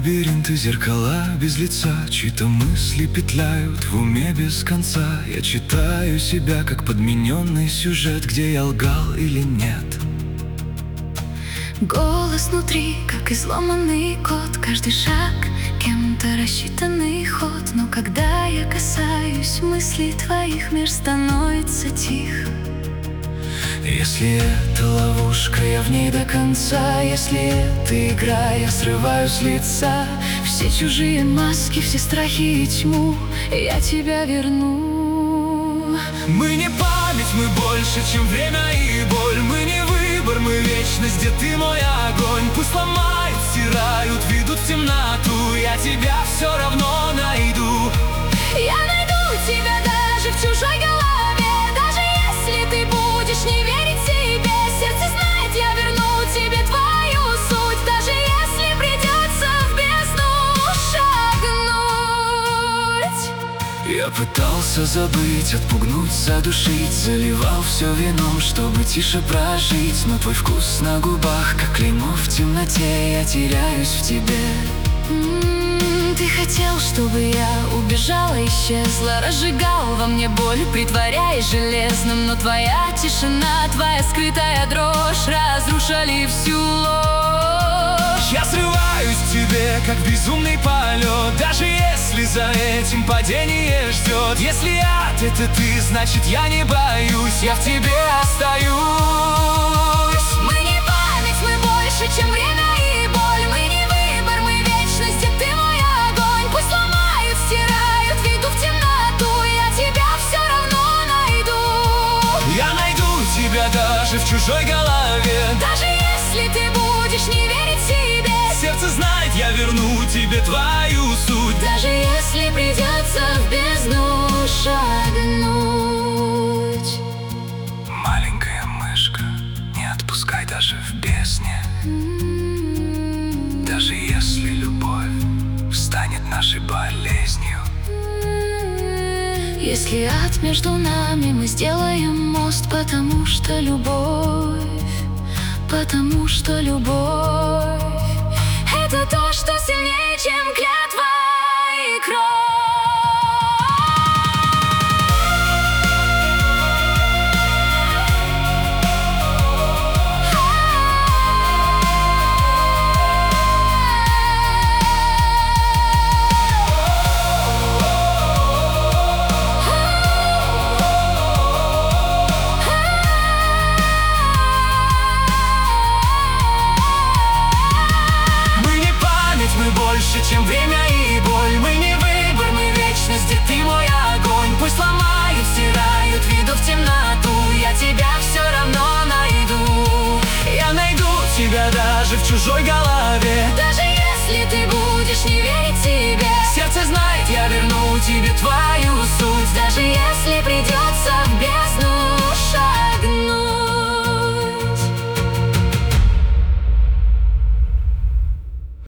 Лабиринты, зеркала без лица, чьи-то мысли петляют в уме без конца. Я читаю себя, как подмененный сюжет, где я лгал или нет. Голос внутри, как изломанный код, каждый шаг кем-то рассчитанный ход. Но когда я касаюсь мыслей твоих, мир становится тих. Если это ловушка, я в ней до конца. Если это игра, я срываю с лица все чужие маски, все страхи и тьму, я тебя верну. Мы не память, мы больше, чем время и боль. Мы не выбор, мы вечность, где ты мой огонь. Пусть ломают, стирают, ведут в темноту, я тебя все равно найду. Я найду тебя даже в чужой голове, даже если ты будешь не верить себе. Сердце знает, я верну тебе твою суть, даже если придется в бездну шагнуть. Я пытался забыть, отпугнуть, задушить, заливал все вином, чтобы тише прожить. Но твой вкус на губах, как клеймо в темноте, я теряюсь в тебе. Ты хотел, чтобы я убежала, исчезла, разжигал во мне боль, притворяясь железным. Но твоя тишина, твоя скрытая дрожь разрушили всю ложь. Я срываюсь к тебе, как безумный полет, даже если за этим падение ждет. Если ад — это ты, значит я не боюсь, я в тебе остаюсь. Мы не память, мы больше, чем время и боль. Мы не выбор, мы вечность, где ты мой огонь. Пусть ломают, стирают, ведут в темноту, я тебя все равно найду. Я найду тебя даже в чужой голове, даже если ты будешь не верить себе. Сердце знает, я верну тебе твою суть, даже если придется в бездну шагнуть. Маленькая мышка, не отпускай даже в бездне. Даже если любовь станет нашей болезнью. Если ад между нами, мы сделаем мост, потому что любовь, потому что любовь — это то, что сильнее, чем клятва и кровь. Больше, чем время и боль. Мы не выбор, мы вечность, где ты мой огонь. Пусть ломают, стирают, ведут в темноту, я тебя все равно найду. Я найду тебя даже в чужой голове,